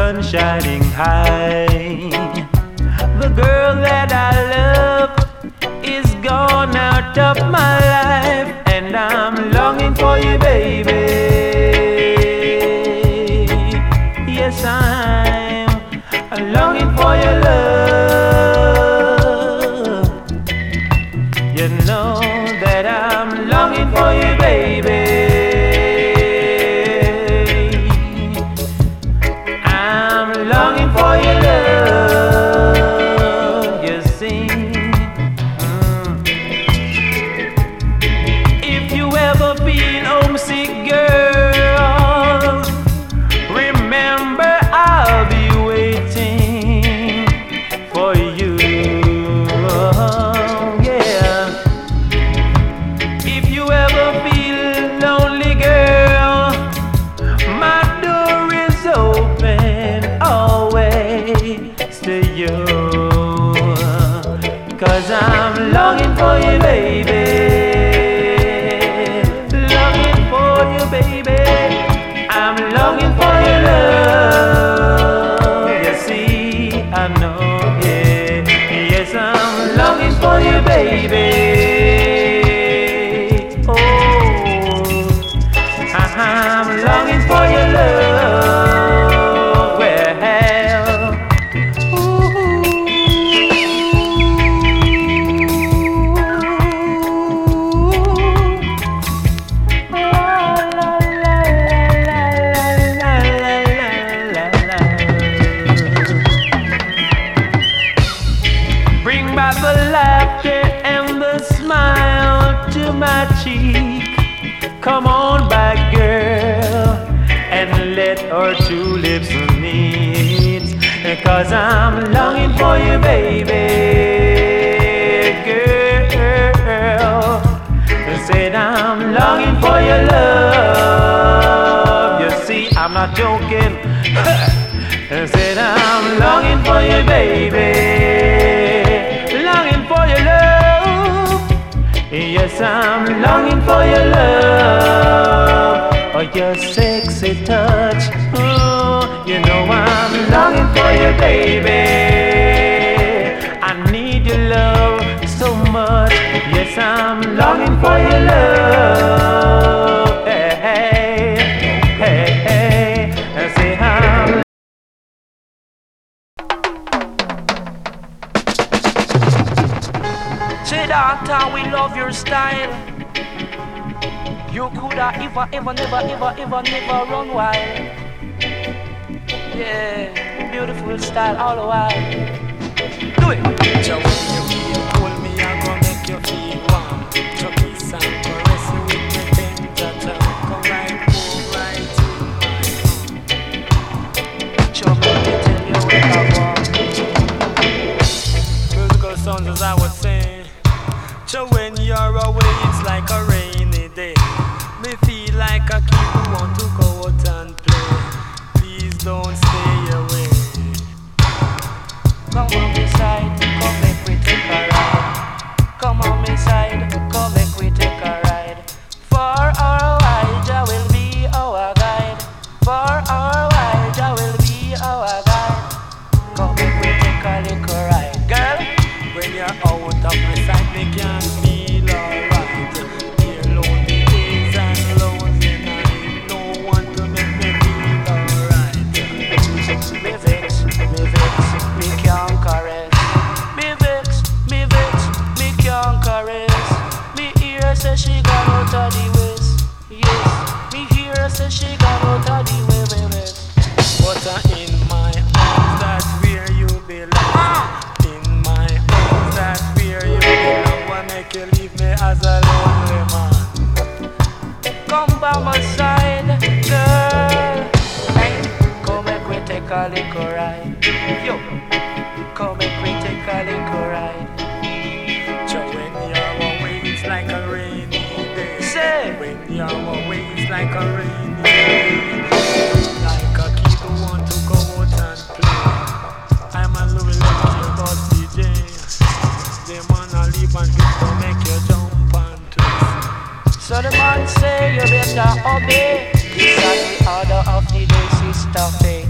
sun shining high. The girl that I love is gone out of my life, and I'm longing for you, baby. Yes, I'm longing for your love. You know that I'm longing for you, baby. I'm longing for your love, you see. If you ever feel homesick, girl, remember I'll be waiting for you. Yeah. If you ever feel lonely, girl, my door is open always to you. 'Cause I'm longing for you, baby. Longing for you, baby. I'm longing for your love. You see, I know, yeah. Yes, I'm longing for you, baby. Oh, I'm longing for your love. Well, ooh. La, la, la, la, la, la, la, la. Bring back the laughter and the smile to my cheek. Come on back, girl, and let our two lips meet. 'Cause I'm longing for you, baby. Girl, I said I'm longing for your love. You see, I'm not joking. I said I'm longing for you, baby. Longing for your love. Yes, I'm longing for your love. Oh, your sexy touch. Oh, you know I'm longing for you, baby. I need your love so much. Yes, I'm longing for your love. Hey, hey, hey, hey. I say I'm. Say that we love your style. You coulda ever, never run wild. Yeah, beautiful style all the while. Do it. So when you feel cold, me I'm gonna make you feel warm. To kiss and caress you with my tender tongue. Come right home, right in my Show me to tell you what I want. musical sounds as I was saying. So when you're away, it's like a rainy day. Me feel like a kid who want to go out and play. Please don't stay away. Come on me side, come make we take a ride. Come on me side, come make we take a ride. For our while, Jah will be our guide. For our while, Jah will be our guide. Come make we take a little ride, girl. When you're out of my sight, me can't feel alright. Here lonely days and lonely nights. No one to make me feel alright. Me vex, me can't caress. Me vex, me can't caress. Me hear say she gone out of the west. Yes, me hear say she gone out of the west. But in my arms, that's where you belong. In my arms, that's where you belong. Why make you leave me as a lonely man? Come by my side, girl. Hey, come make we take a little ride. Yo, come make we take a little ride. So when you're away, it's like a rainy day. Say, When you're away, it's like a rainy day. Like a kid who want to go out and play. I'm a little lucky about DJ. They wanna leave and get to make you jump and twist. so the man say you better obey. This is the order of the day, Sister Faye.